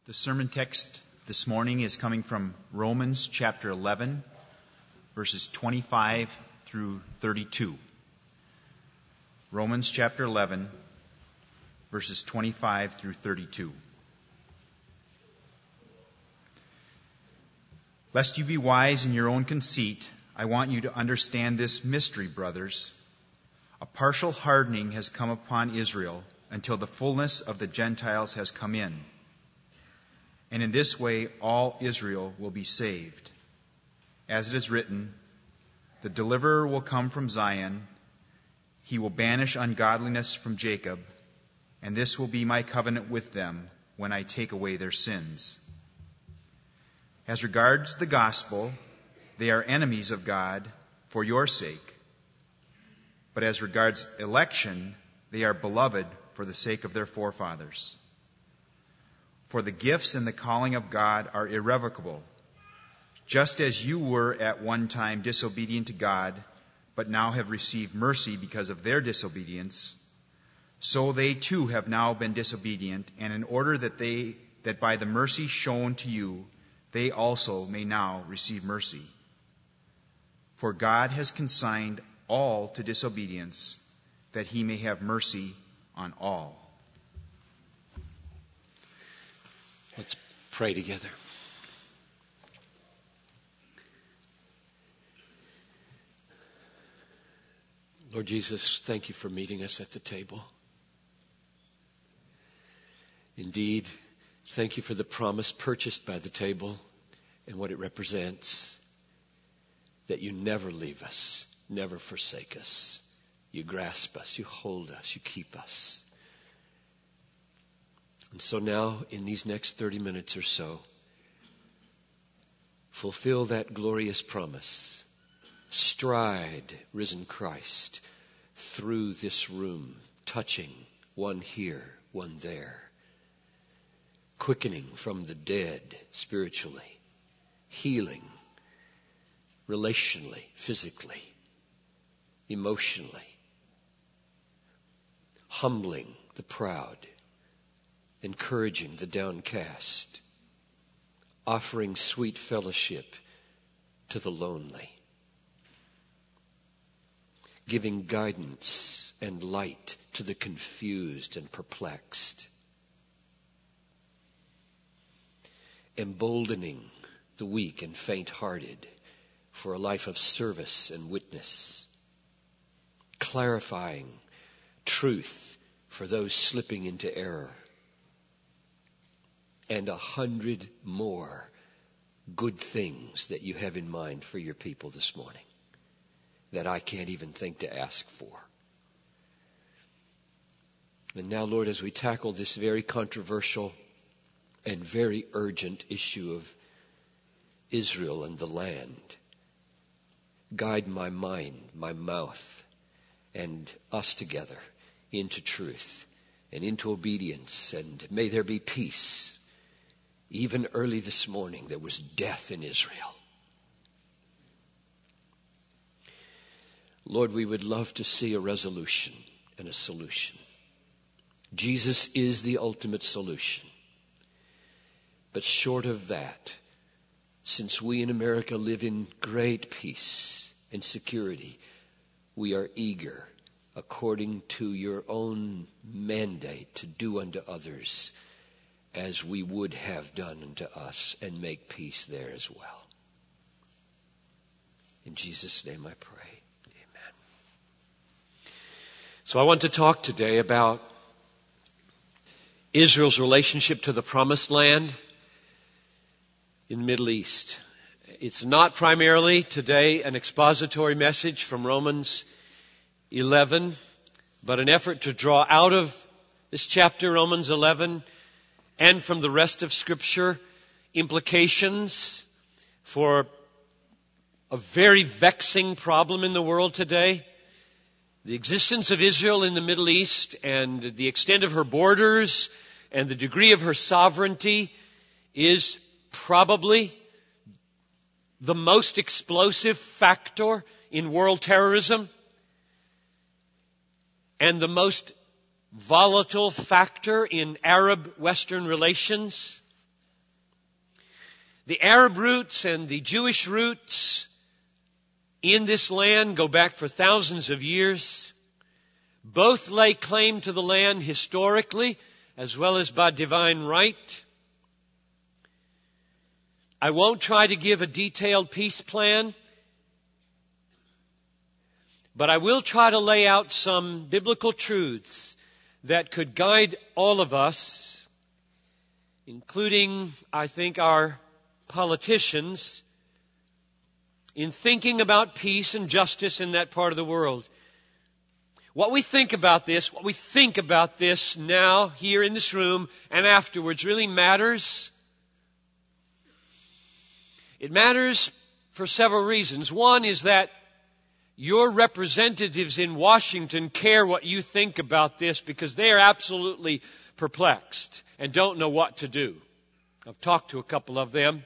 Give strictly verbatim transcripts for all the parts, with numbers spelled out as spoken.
The sermon text this morning is coming from Romans chapter eleven, verses twenty-five through thirty-two. Romans chapter eleven, verses twenty-five through thirty-two. Lest you be wise in your own conceit, I want you to understand this mystery, brothers. A partial hardening has come upon Israel until the fullness of the Gentiles has come in. And in this way all Israel will be saved. As it is written, the deliverer will come from Zion. He will banish ungodliness from Jacob. And this will be my covenant with them when I take away their sins. As regards the gospel, they are enemies of God for your sake. But as regards election, they are beloved for the sake of their forefathers. For the gifts and the calling of God are irrevocable. Just as you were at one time disobedient to God, but now have received mercy because of their disobedience, so they too have now been disobedient, and in order that they that by the mercy shown to you, they also may now receive mercy. For God has consigned all to disobedience, that he may have mercy on all. Let's pray together. Lord Jesus, thank you for meeting us at the table. Indeed, thank you for the promise purchased by the table and what it represents, that you never leave us, never forsake us. You grasp us, you hold us, you keep us. And so now, in these next thirty minutes or so, fulfill that glorious promise. Stride, risen Christ, through this room, touching one here, one there, quickening from the dead spiritually, healing relationally, physically, emotionally, humbling the proud, encouraging the downcast, offering sweet fellowship to the lonely, giving guidance and light to the confused and perplexed, emboldening the weak and faint-hearted for a life of service and witness, clarifying truth for those slipping into error, and a hundred more good things that you have in mind for your people this morning that I can't even think to ask for. And now, Lord, as we tackle this very controversial and very urgent issue of Israel and the land, guide my mind, my mouth, and us together into truth and into obedience, and may there be peace. Even early this morning, there was death in Israel. Lord, we would love to see a resolution and a solution. Jesus is the ultimate solution. But short of that, since we in America live in great peace and security, we are eager, according to your own mandate, to do unto others as we would have done unto us, and make peace there as well. In Jesus' name I pray. Amen. So I want to talk today about Israel's relationship to the Promised Land in the Middle East. It's not primarily today an expository message from Romans eleven, but an effort to draw out of this chapter, Romans eleven, and from the rest of Scripture, implications for a very vexing problem in the world today. The existence of Israel in the Middle East and the extent of her borders and the degree of her sovereignty is probably the most explosive factor in world terrorism and the most volatile factor in Arab-Western relations. The Arab roots and the Jewish roots in this land go back for thousands of years. Both lay claim to the land historically as well as by divine right. I won't try to give a detailed peace plan, but I will try to lay out some biblical truths that could guide all of us, including, I think, our politicians, in thinking about peace and justice in that part of the world. What we think about this, what we think about this now, here in this room, and afterwards really matters. It matters for several reasons. One is that your representatives in Washington care what you think about this because they are absolutely perplexed and don't know what to do. I've talked to a couple of them.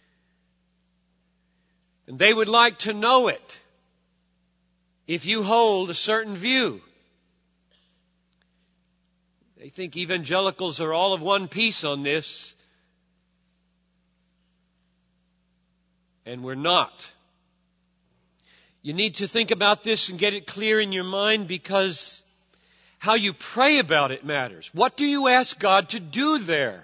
And they would like to know it if you hold a certain view. They think evangelicals are all of one piece on this. And we're not. You need to think about this and get it clear in your mind because how you pray about it matters. What do you ask God to do there?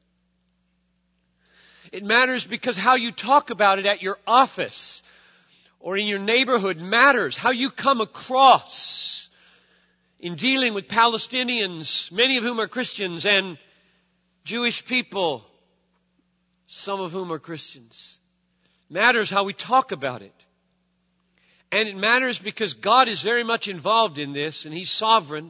It matters because how you talk about it at your office or in your neighborhood matters. How you come across in dealing with Palestinians, many of whom are Christians, and Jewish people, some of whom are Christians. Matters how we talk about it. And it matters because God is very much involved in this and He's sovereign.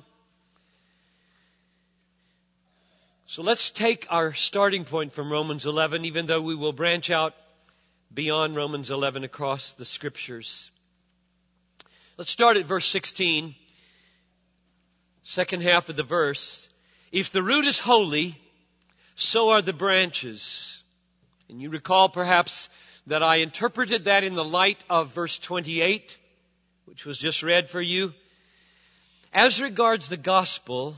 So let's take our starting point from Romans eleven, even though we will branch out beyond Romans eleven across the Scriptures. Let's start at verse sixteen, second half of the verse. If the root is holy, so are the branches. And you recall perhaps that I interpreted that in the light of verse twenty-eight, which was just read for you. As regards the gospel,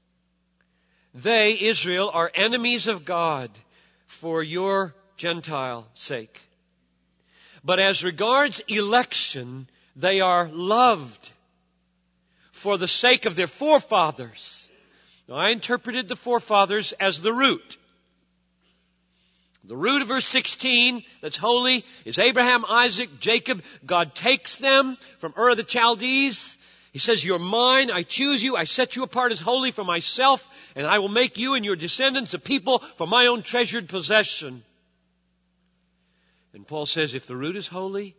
they, Israel, are enemies of God for your Gentile sake. But as regards election, they are loved for the sake of their forefathers. Now, I interpreted the forefathers as the root. The root of verse sixteen, that's holy, is Abraham, Isaac, Jacob. God takes them from Ur of the Chaldees. He says, you're mine, I choose you, I set you apart as holy for myself, and I will make you and your descendants a people for my own treasured possession. And Paul says, if the root is holy,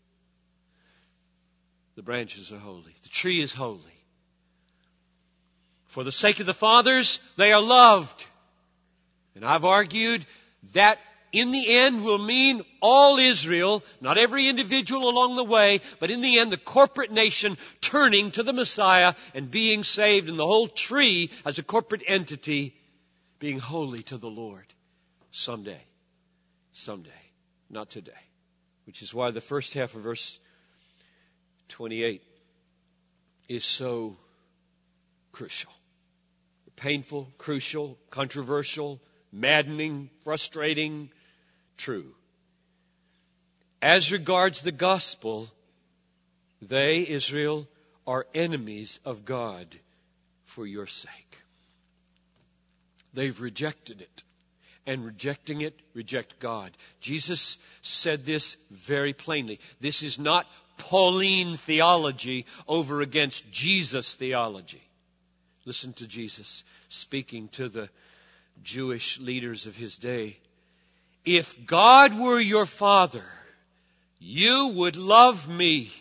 the branches are holy. The tree is holy. For the sake of the fathers, they are loved. And I've argued that in the end will mean all Israel, not every individual along the way, but in the end the corporate nation turning to the Messiah and being saved, and the whole tree as a corporate entity being holy to the Lord someday. Someday. Not today. Which is why the first half of verse twenty-eight is so crucial. Painful, crucial, controversial, maddening, frustrating, true. As regards the gospel, they, Israel, are enemies of God for your sake. They've rejected it. And rejecting it, reject God. Jesus said this very plainly. This is not Pauline theology over against Jesus theology. Listen to Jesus speaking to the Jewish leaders of his day. If God were your father, you would love me.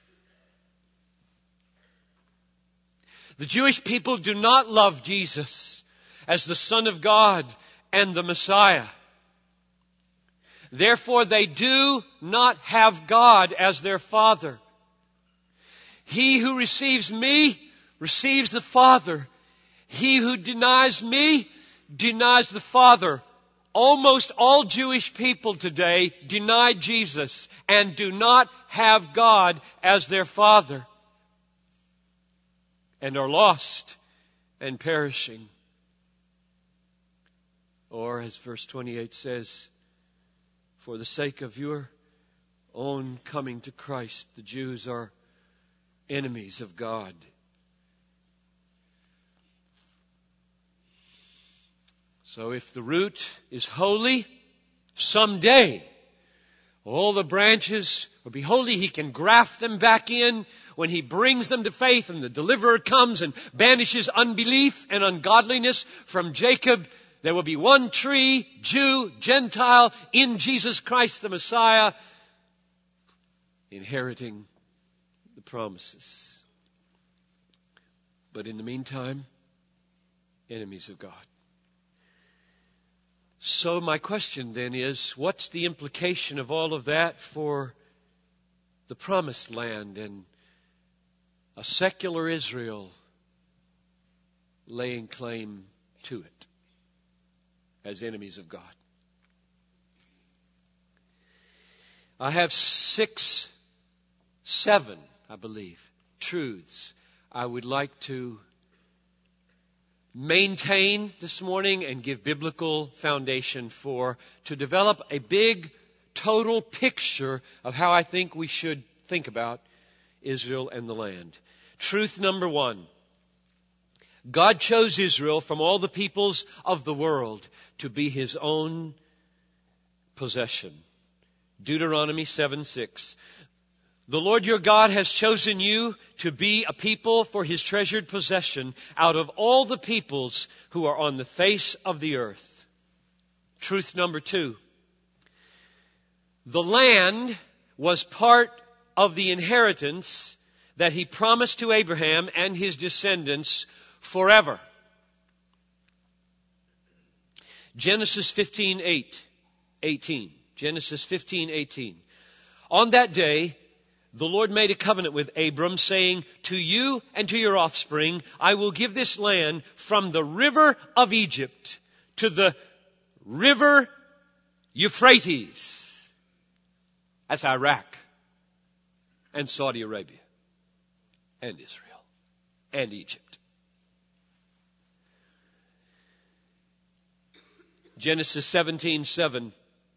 The Jewish people do not love Jesus as the Son of God and the Messiah. Therefore, they do not have God as their Father. He who receives me receives the Father. He who denies me denies the Father. Almost all Jewish people today deny Jesus and do not have God as their Father and are lost and perishing. Or, as verse twenty-eight says, for the sake of your own coming to Christ. The Jews are enemies of God. So if the root is holy, someday all the branches will be holy. He can graft them back in when He brings them to faith and the deliverer comes and banishes unbelief and ungodliness from Jacob. There will be one tree, Jew, Gentile, in Jesus Christ the Messiah, inheriting the promises. But in the meantime, enemies of God. So my question then is, what's the implication of all of that for the promised land and a secular Israel laying claim to it as enemies of God? I have six, seven, I believe, truths I would like to maintain this morning and give biblical foundation for, to develop a big total picture of how I think we should think about Israel and the land. Truth number one. God chose Israel from all the peoples of the world to be His own possession. Deuteronomy seven six. The Lord your God has chosen you to be a people for His treasured possession out of all the peoples who are on the face of the earth. Truth number two. The land was part of the inheritance that He promised to Abraham and his descendants forever. Genesis fifteen eight, eighteen. Genesis fifteen eighteen. On that day, the Lord made a covenant with Abram, saying, to you and to your offspring, I will give this land from the river of Egypt to the river Euphrates. That's Iraq and Saudi Arabia and Israel and Egypt. Genesis seventeen seven.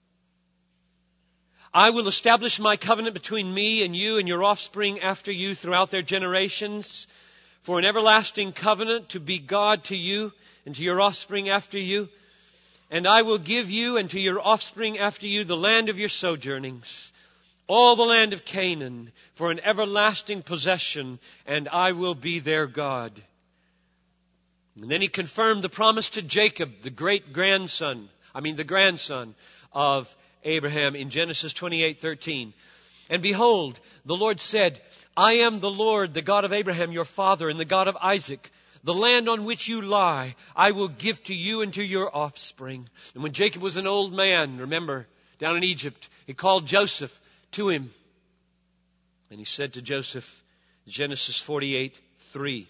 I will establish my covenant between me and you and your offspring after you throughout their generations for an everlasting covenant to be God to you and to your offspring after you. And I will give you and to your offspring after you the land of your sojournings, all the land of Canaan, for an everlasting possession, and I will be their God. And then He confirmed the promise to Jacob, the great grandson, I mean the grandson of Abraham in Genesis twenty-eight thirteen. And behold, the Lord said, I am the Lord, the God of Abraham, your father, and the God of Isaac. The land on which you lie, I will give to you and to your offspring. And when Jacob was an old man, remember, down in Egypt, he called Joseph to him. And he said to Joseph, Genesis forty-eight three,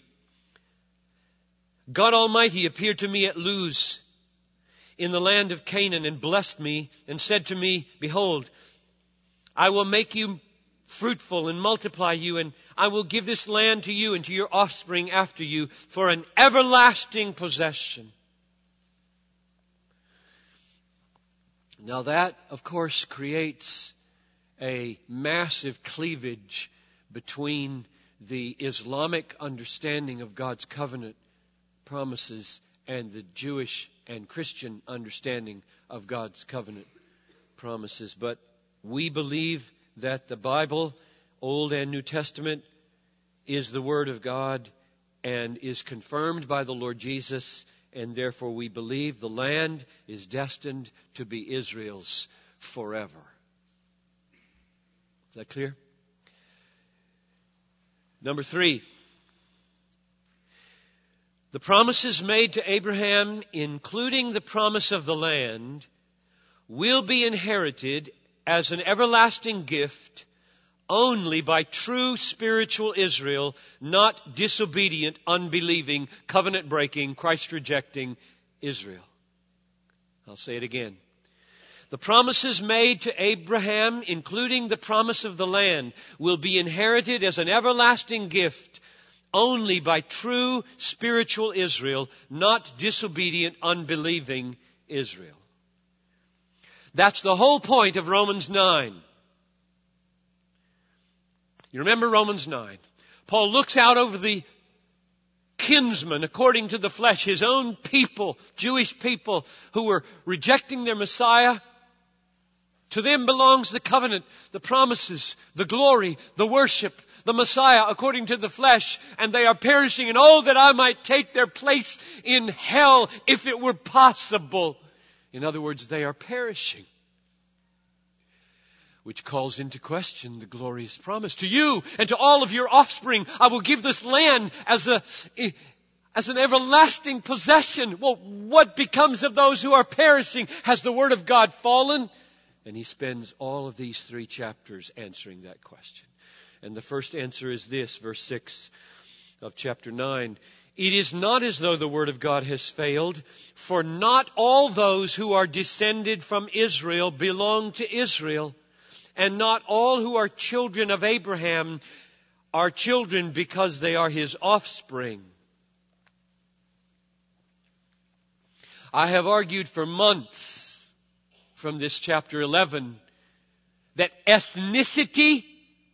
God Almighty appeared to me at Luz in the land of Canaan and blessed me and said to me, behold, I will make you fruitful and multiply you, and I will give this land to you and to your offspring after you for an everlasting possession. Now that, of course, creates a massive cleavage between the Islamic understanding of God's covenant promises and the Jewish and Christian understanding of God's covenant promises. But we believe that the Bible, Old and New Testament, is the Word of God and is confirmed by the Lord Jesus, and therefore we believe the land is destined to be Israel's forever. Is that clear? Number three. The promises made to Abraham, including the promise of the land, will be inherited as an everlasting gift only by true spiritual Israel, not disobedient, unbelieving, covenant-breaking, Christ-rejecting Israel. I'll say it again. The promises made to Abraham, including the promise of the land, will be inherited as an everlasting gift only by true spiritual Israel, not disobedient, unbelieving Israel. That's the whole point of Romans nine. You remember Romans nine. Paul looks out over the kinsmen according to the flesh, his own people, Jewish people who were rejecting their Messiah. To them belongs the covenant, the promises, the glory, the worship, the Messiah according to the flesh, and they are perishing. And oh, that I might take their place in hell if it were possible. In other words, they are perishing. Which calls into question the glorious promise. To you and to all of your offspring, I will give this land as a, as an everlasting possession. Well, what becomes of those who are perishing? Has the word of God fallen? And he spends all of these three chapters answering that question. And the first answer is this, verse six of chapter nine. It is not as though the word of God has failed, for not all those who are descended from Israel belong to Israel. And not all who are children of Abraham are children because they are his offspring. I have argued for months from this chapter eleven that ethnicity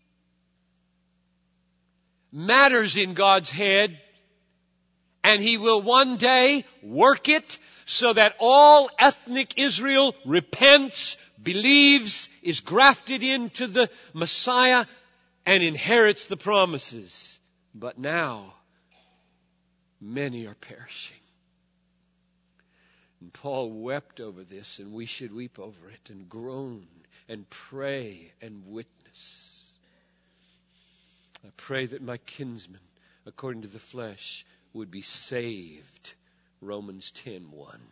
matters in God's head, and he will one day work it so that all ethnic Israel repents, believes, is grafted into the Messiah, and inherits the promises. But now, many are perishing. And Paul wept over this, and we should weep over it, and groan, and pray, and witness. I pray that my kinsmen, according to the flesh, would be saved. Romans ten one.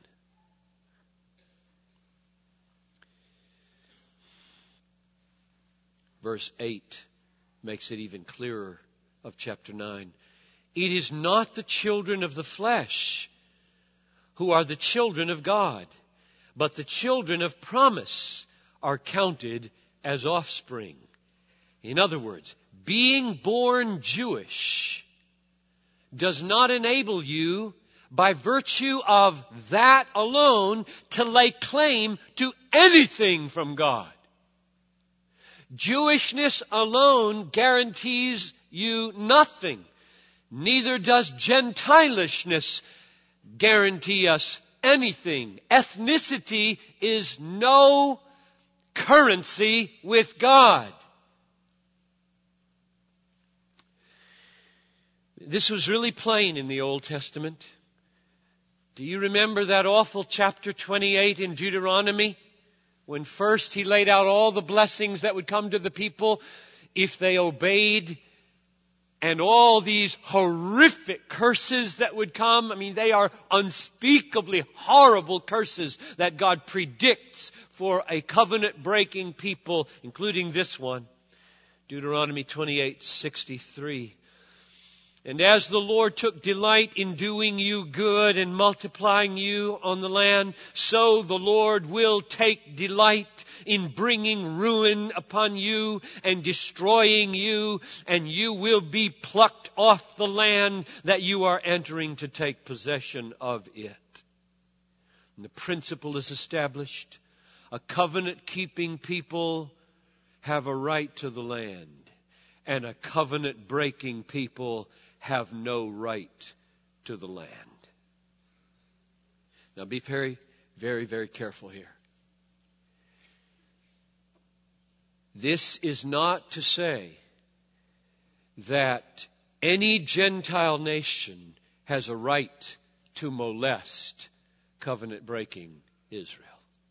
Verse eight makes it even clearer of chapter nine. It is not the children of the flesh who are the children of God, but the children of promise are counted as offspring. In other words, being born Jewish does not enable you, by virtue of that alone, to lay claim to anything from God. Jewishness alone guarantees you nothing. Neither does Gentilishness guarantee us anything. Ethnicity is no currency with God. This was really plain in the Old Testament. Do you remember that awful chapter twenty-eight in Deuteronomy? When first he laid out all the blessings that would come to the people if they obeyed, and all these horrific curses that would come. I mean, they are unspeakably horrible curses that God predicts for a covenant-breaking people, including this one. Deuteronomy twenty-eight sixty-three. And as the Lord took delight in doing you good and multiplying you on the land, so the Lord will take delight in bringing ruin upon you and destroying you, and you will be plucked off the land that you are entering to take possession of it. And the principle is established. A covenant-keeping people have a right to the land, and a covenant-breaking people have no right to the land. Now be very, very, very careful here. This is not to say that any Gentile nation has a right to molest covenant-breaking Israel.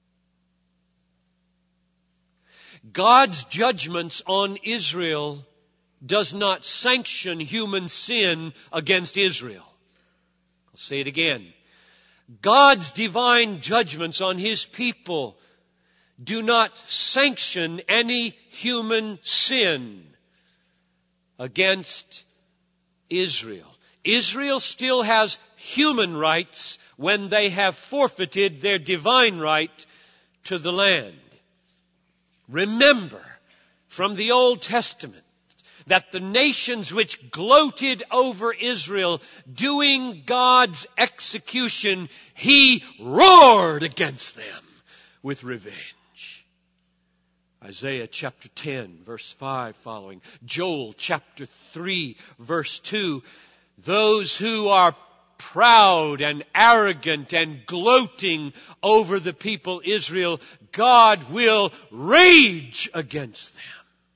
God's judgments on Israel does not sanction human sin against Israel. I'll say it again. God's divine judgments on His people do not sanction any human sin against Israel. Israel still has human rights when they have forfeited their divine right to the land. Remember from the Old Testament that the nations which gloated over Israel doing God's execution, He roared against them with revenge. message. Isaiah chapter ten, verse five following. Joel chapter three, verse two. Those who are proud and arrogant and gloating over the people Israel, God will rage against them.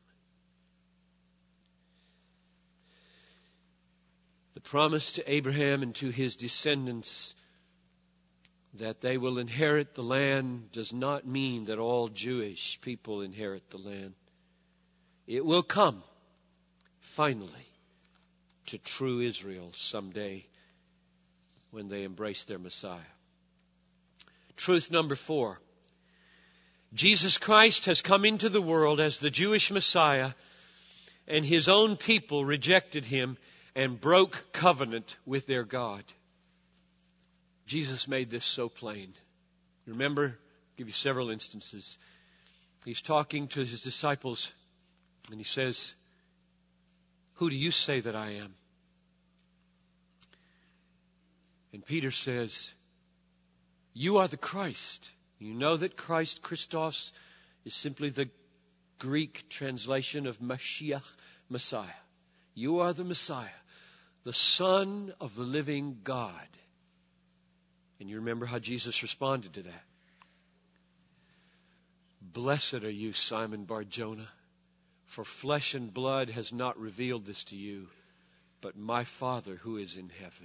The promise to Abraham and to his descendants that they will inherit the land does not mean that all Jewish people inherit the land. It will come, finally, to true Israel someday when they embrace their Messiah. Truth number four. Jesus Christ has come into the world as the Jewish Messiah, and his own people rejected him and broke covenant with their God. Jesus made this so plain. Remember, I'll give you several instances. He's talking to his disciples and he says, "Who do you say that I am?" And Peter says, "You are the Christ." You know that Christ, Christos, is simply the Greek translation of Mashiach, Messiah. You are the Messiah, the Son of the living God. And you remember how Jesus responded to that. "Blessed are you, Simon Bar-Jonah, for flesh and blood has not revealed this to you, but my Father who is in heaven."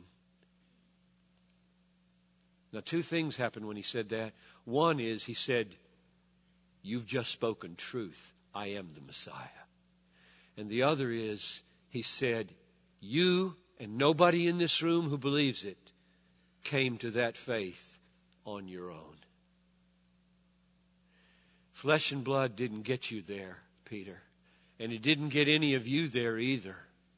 Now, two things happened when he said that. One is he said, "You've just spoken truth. I am the Messiah." And the other is he said, "You and nobody in this room who believes it came to that faith on your own." Flesh and blood didn't get you there, Peter. And it didn't get any of you there either.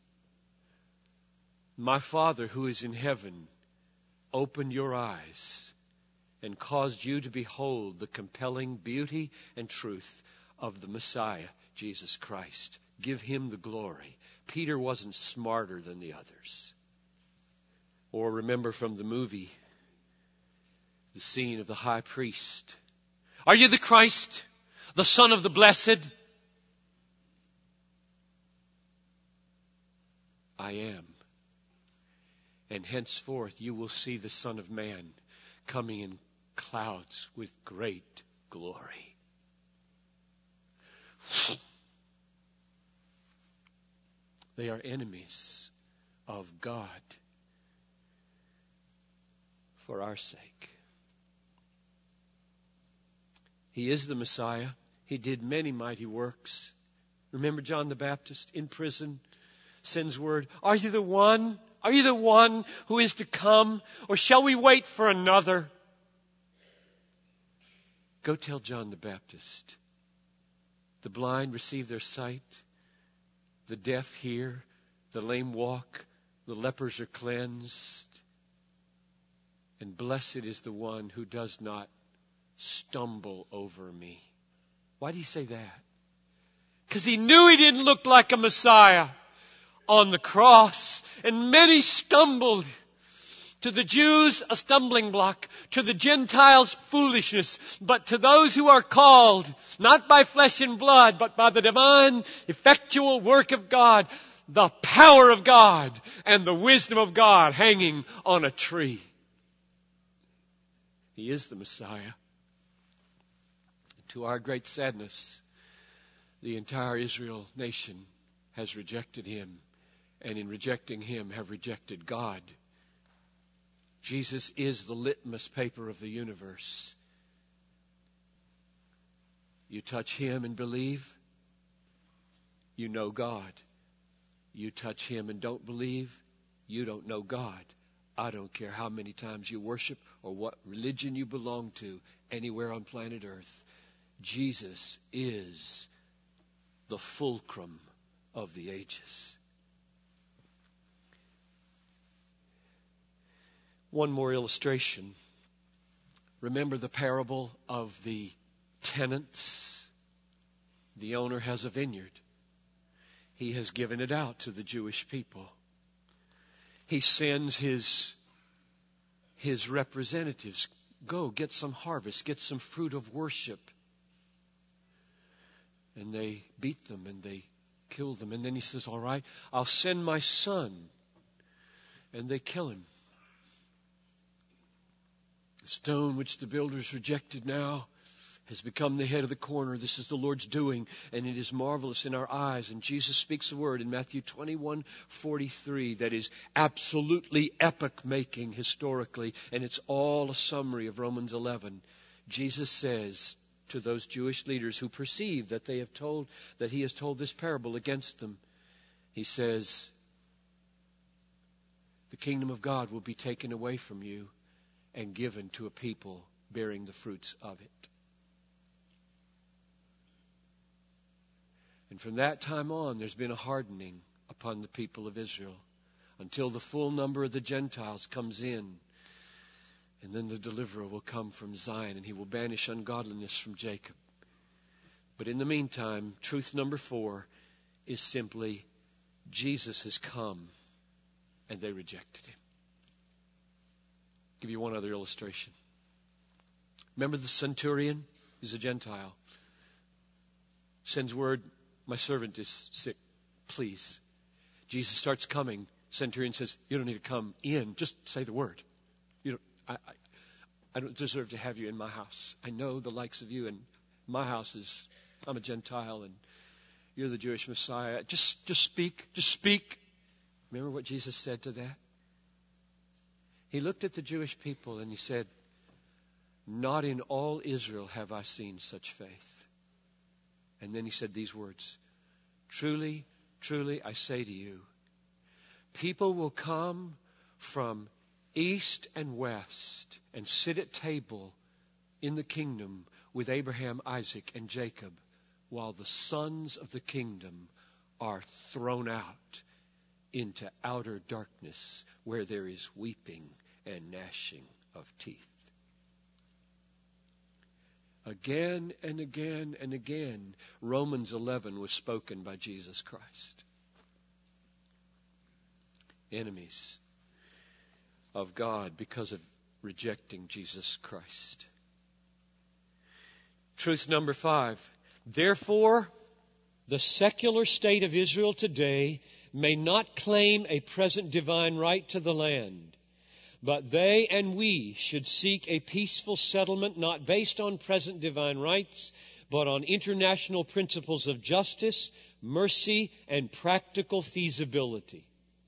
My Father who is in heaven opened your eyes and caused you to behold the compelling beauty and truth of the Messiah, Jesus Christ. Give him the glory. Peter wasn't smarter than the others. Or remember from the movie, the scene of the high priest. "Are you the Christ, the Son of the Blessed?" "I am. And henceforth you will see the Son of Man coming in clouds with great glory." They are enemies of God for our sake. He is the Messiah. He did many mighty works. Remember John the Baptist in prison sends word, "Are you the one? Are you the one who is to come? Or shall we wait for another?" Go tell John the Baptist. The blind receive their sight. The deaf hear. The lame walk. The lepers are cleansed. And blessed is the one who does not stumble over me. Why do you say that? Because he knew he didn't look like a Messiah on the cross. And many stumbled. To the Jews, a stumbling block. To the Gentiles, foolishness. But to those who are called, not by flesh and blood, but by the divine, effectual work of God, the power of God and the wisdom of God hanging on a tree. He is the Messiah. To our great sadness, the entire Israel nation has rejected him, and in rejecting him have rejected God. Jesus is the litmus paper of the universe. You touch him and believe, you know God. You touch him and don't believe, you don't know God. I don't care how many times you worship or what religion you belong to anywhere on planet Earth. Jesus is the fulcrum of the ages. One more illustration. Remember the parable of the tenants? The owner has a vineyard. He has given it out to the Jewish people. He sends his, his representatives, go get some harvest, get some fruit of worship. And they beat them and they kill them. And then he says, all right, I'll send my son. And they kill him. The stone which the builders rejected now has become the head of the corner. This is the Lord's doing, and it is marvelous in our eyes. And Jesus speaks a word in Matthew twenty-one forty-three that is absolutely epoch-making historically, and it's all a summary of Romans eleven. Jesus says to those Jewish leaders who perceive that they have told, that he has told this parable against them, he says, the kingdom of God will be taken away from you and given to a people bearing the fruits of it. And from that time on, there's been a hardening upon the people of Israel until the full number of the Gentiles comes in. And then the deliverer will come from Zion, and he will banish ungodliness from Jacob. But in the meantime, truth number four is simply Jesus has come, and they rejected him. I'll give you one other illustration. Remember the centurion? He's a Gentile. Sends word, my servant is sick. Please. Jesus starts coming. Centurion says, you don't need to come in. Just say the word. You don't, I, I, I don't deserve to have you in my house. I know the likes of you, and my house is, I'm a Gentile, and you're the Jewish Messiah. Just, just speak. Just speak. Remember what Jesus said to that? He looked at the Jewish people and he said, not in all Israel have I seen such faith. And then he said these words, truly, truly, I say to you, people will come from east and west and sit at table in the kingdom with Abraham, Isaac, and Jacob, while the sons of the kingdom are thrown out into outer darkness where there is weeping and gnashing of teeth. Again and again and again, Romans eleven was spoken by Jesus Christ. Enemies of God because of rejecting Jesus Christ. Truth number five. Therefore, the secular state of Israel today may not claim a present divine right to the land, but they and we should seek a peaceful settlement not based on present divine rights, but on international principles of justice, mercy, and practical feasibility.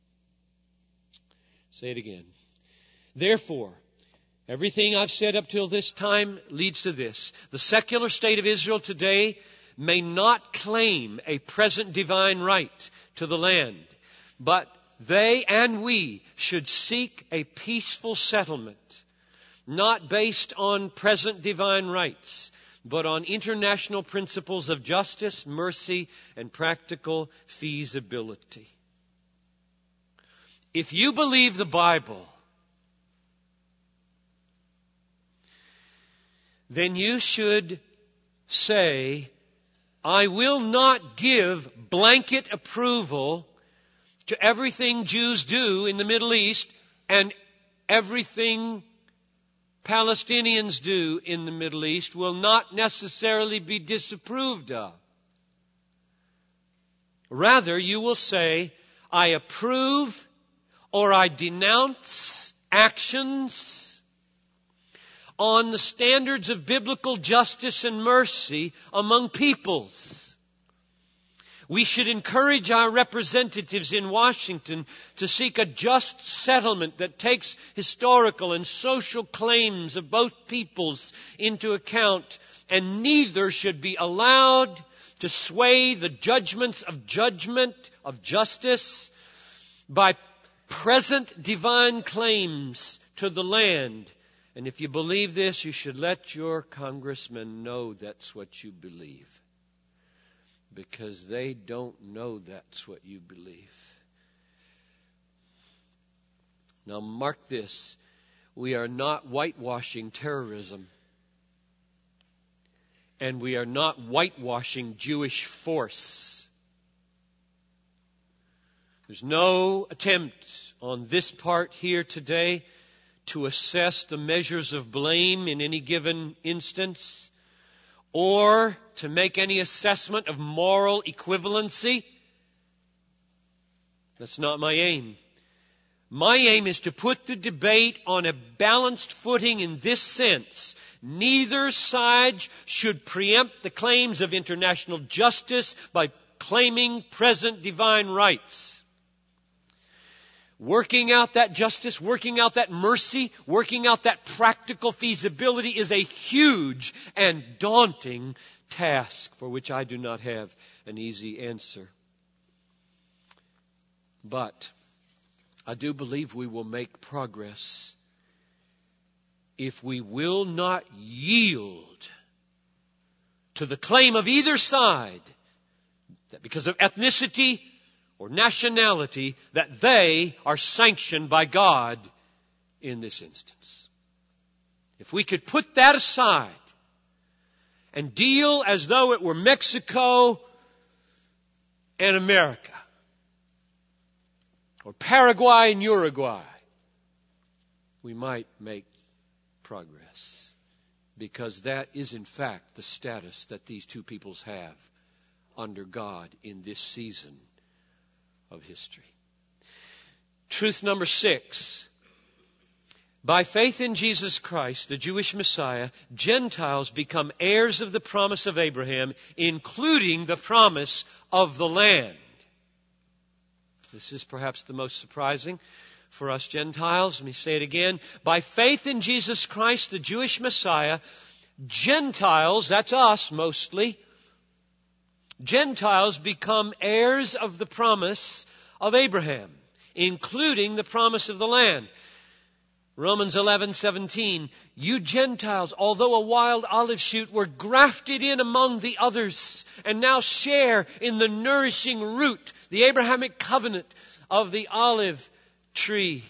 Say it again. Therefore, everything I've said up till this time leads to this. The secular state of Israel today may not claim a present divine right to the land, but they and we should seek a peaceful settlement, not based on present divine rights, but on international principles of justice, mercy, and practical feasibility. If you believe the Bible, then you should say, I will not give blanket approval to everything Jews do in the Middle East and everything Palestinians do in the Middle East will not necessarily be disapproved of. Rather, you will say, I approve or I denounce actions on the standards of biblical justice and mercy among peoples. We should encourage our representatives in Washington to seek a just settlement that takes historical and social claims of both peoples into account, and neither should be allowed to sway the judgments of judgment, of justice, by present divine claims to the land. And if you believe this, you should let your congressmen know that's what you believe. Because they don't know that's what you believe. Now mark this. We are not whitewashing terrorism. And we are not whitewashing Jewish force. There's no attempt on this part here today to assess the measures of blame in any given instance, or to make any assessment of moral equivalency. That's not my aim. My aim is to put the debate on a balanced footing in this sense. Neither side should preempt the claims of international justice by claiming present divine rights. Working out that justice, working out that mercy, working out that practical feasibility is a huge and daunting task for which I do not have an easy answer. But I do believe we will make progress if we will not yield to the claim of either side that because of ethnicity or nationality that they are sanctioned by God in this instance. If we could put that aside and deal as though it were Mexico and America, or Paraguay and Uruguay, we might make progress. Because that is in fact the status that these two peoples have under God in this season of history. Truth number six. By faith in Jesus Christ, the Jewish Messiah, Gentiles become heirs of the promise of Abraham, including the promise of the land. This is perhaps the most surprising for us Gentiles. Let me say it again. By faith in Jesus Christ, the Jewish Messiah, Gentiles, that's us mostly, Gentiles become heirs of the promise of Abraham, including the promise of the land. Romans eleven seventeen, you Gentiles, although a wild olive shoot, were grafted in among the others and now share in the nourishing root, the Abrahamic covenant of the olive tree.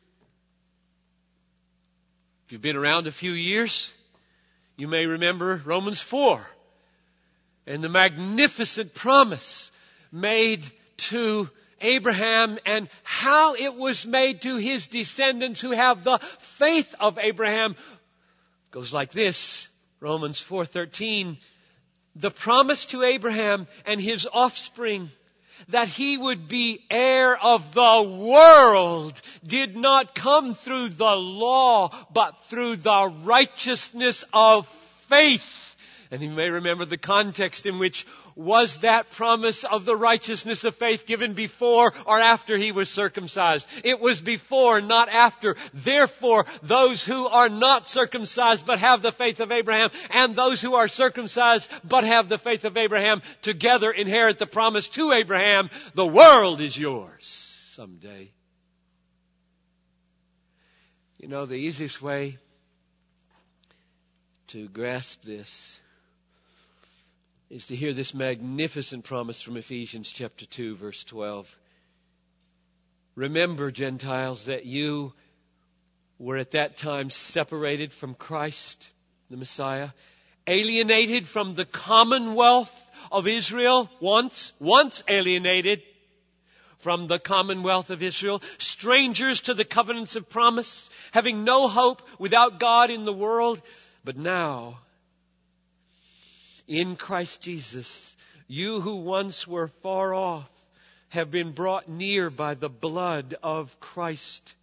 If you've been around a few years, you may remember Romans four and the magnificent promise made to Abraham and how it was made to his descendants who have the faith of Abraham. It goes like this, Romans four thirteen, the promise to Abraham and his offspring that he would be heir of the world did not come through the law, but through the righteousness of faith. And you may remember the context in which was that promise of the righteousness of faith given before or after he was circumcised? It was before, not after. Therefore, those who are not circumcised but have the faith of Abraham and those who are circumcised but have the faith of Abraham together inherit the promise to Abraham. The world is yours someday. You know, the easiest way to grasp this is to hear this magnificent promise from Ephesians chapter two, verse twelve. Remember, Gentiles, that you were at that time separated from Christ, the Messiah, alienated from the commonwealth of Israel, once, once alienated from the commonwealth of Israel, strangers to the covenants of promise, having no hope without God in the world, but now, in Christ Jesus, you who once were far off have been brought near by the blood of Christ.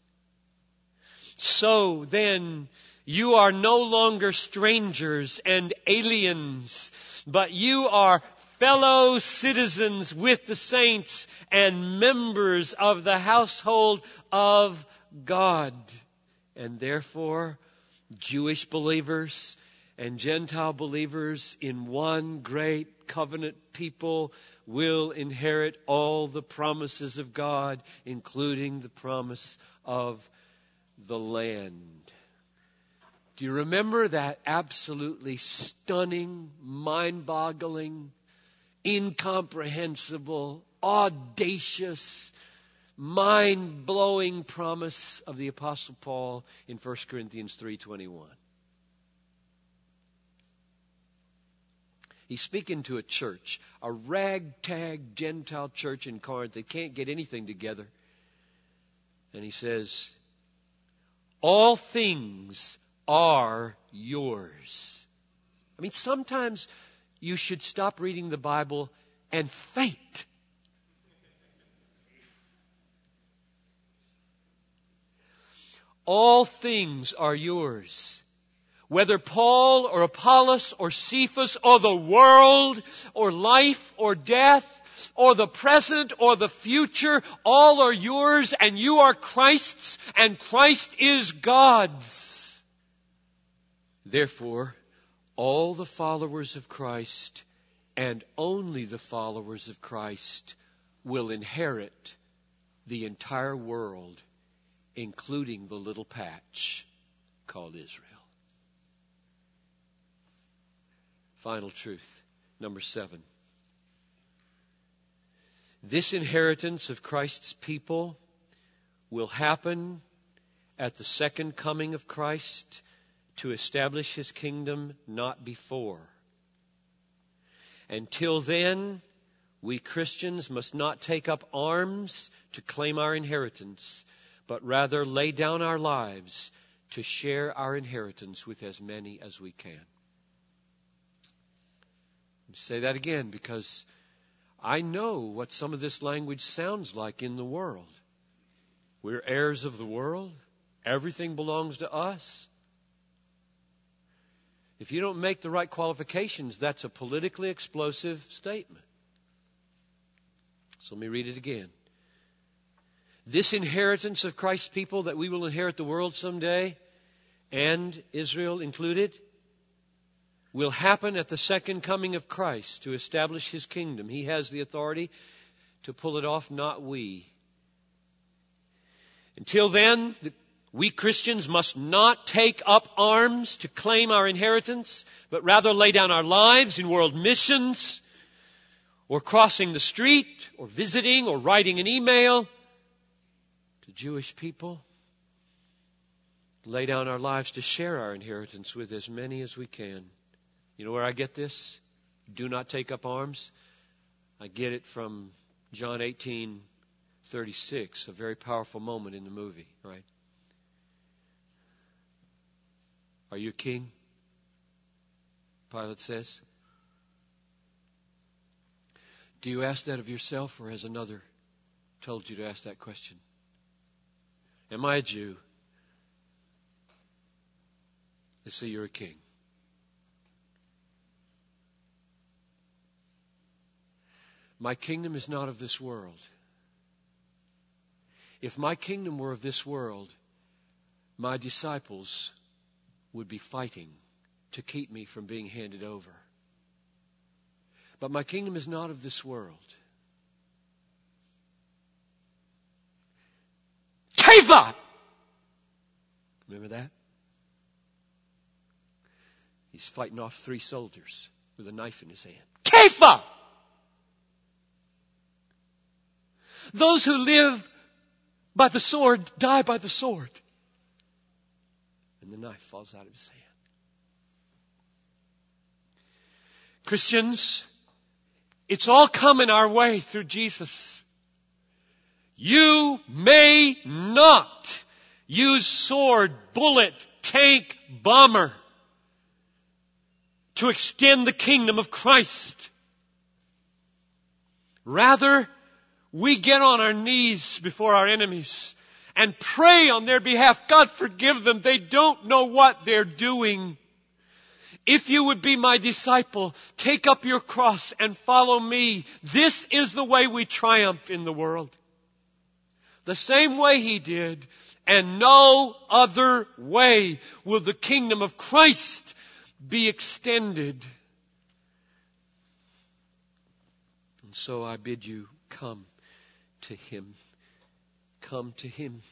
So then, you are no longer strangers and aliens, but you are fellow citizens with the saints and members of the household of God. And therefore, Jewish believers and Gentile believers in one great covenant people will inherit all the promises of God, including the promise of the land. Do you remember that absolutely stunning, mind-boggling, incomprehensible, audacious, mind-blowing promise of the Apostle Paul in First Corinthians three twenty-one? He's speaking to a church, a ragtag Gentile church in Corinth. They can't get anything together. And he says, all things are yours. I mean, sometimes you should stop reading the Bible and faint. All things are yours. Whether Paul or Apollos or Cephas or the world or life or death or the present or the future, all are yours, and you are Christ's, and Christ is God's. Therefore, all the followers of Christ, and only the followers of Christ, will inherit the entire world, including the little patch called Israel. Final truth, number seven. This inheritance of Christ's people will happen at the second coming of Christ to establish His kingdom, not before. Until then, we Christians must not take up arms to claim our inheritance, but rather lay down our lives to share our inheritance with as many as we can. Let me say that again, because I know what some of this language sounds like in the world. We're heirs of the world. Everything belongs to us. If you don't make the right qualifications, that's a politically explosive statement. So let me read it again. This inheritance of Christ's people, that we will inherit the world someday, and Israel included, will happen at the second coming of Christ to establish His kingdom. He has the authority to pull it off, not we. Until then, we Christians must not take up arms to claim our inheritance, but rather lay down our lives in world missions, or crossing the street, or visiting, or writing an email to Jewish people. Lay down our lives to share our inheritance with as many as we can. You know where I get this? Do not take up arms. I get it from John eighteen thirty-six, a very powerful moment in the movie, right? Are you a king? Pilate says. Do you ask that of yourself, or has another told you to ask that question? Am I a Jew? They say you're a king. My kingdom is not of this world. If my kingdom were of this world, my disciples would be fighting to keep me from being handed over. But my kingdom is not of this world. Kepha! Remember that? He's fighting off three soldiers with a knife in his hand. Kepha! Those who live by the sword die by the sword. And the knife falls out of his hand. Christians, it's all coming our way through Jesus. You may not use sword, bullet, tank, bomber to extend the kingdom of Christ. Rather, we get on our knees before our enemies and pray on their behalf. God, forgive them. They don't know what they're doing. If you would be my disciple, take up your cross and follow me. This is the way we triumph in the world. The same way He did, and no other way will the kingdom of Christ be extended. And so I bid you, come to Him. Come to Him.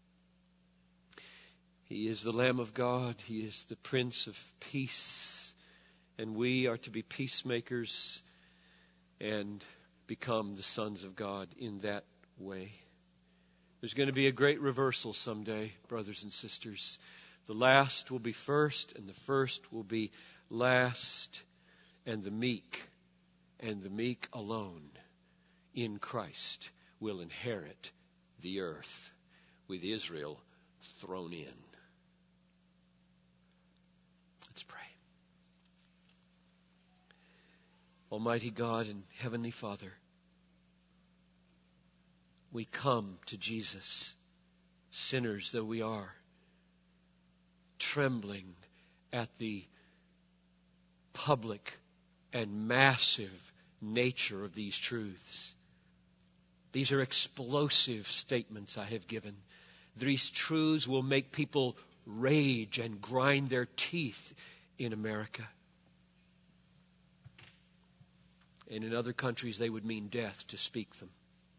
He is the Lamb of God. He is the Prince of Peace. And we are to be peacemakers and become the sons of God in that way. There's going to be a great reversal someday, brothers and sisters. The last will be first, and the first will be last, and the meek, and the meek alone in Christ will inherit the earth with Israel thrown in. Let's pray. Almighty God and Heavenly Father, we come to Jesus, sinners though we are, trembling at the public and massive nature of these truths. These are explosive statements I have given. These truths will make people rage and grind their teeth in America. And in other countries, they would mean death to speak them.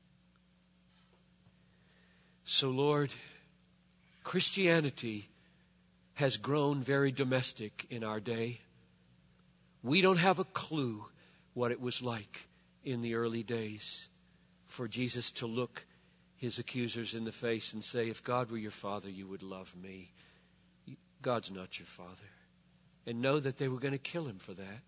So, Lord, Christianity has grown very domestic in our day. We don't have a clue what it was like in the early days for Jesus to look his accusers in the face and say, if God were your father, you would love me. God's not your father. And know that they were going to kill him for that.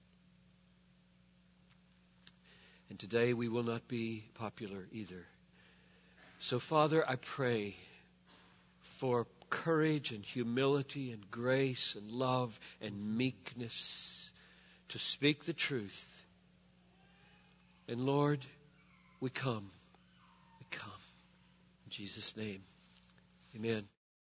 And today we will not be popular either. So, Father, I pray for courage and humility and grace and love and meekness to speak the truth. And Lord, we come. We come. In Jesus' name, amen.